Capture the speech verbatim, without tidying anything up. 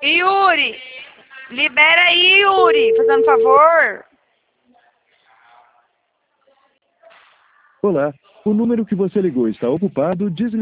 Yuri! Libera aí, Yuri! Fazendo favor. Olá, o número que você ligou está ocupado. Desligue.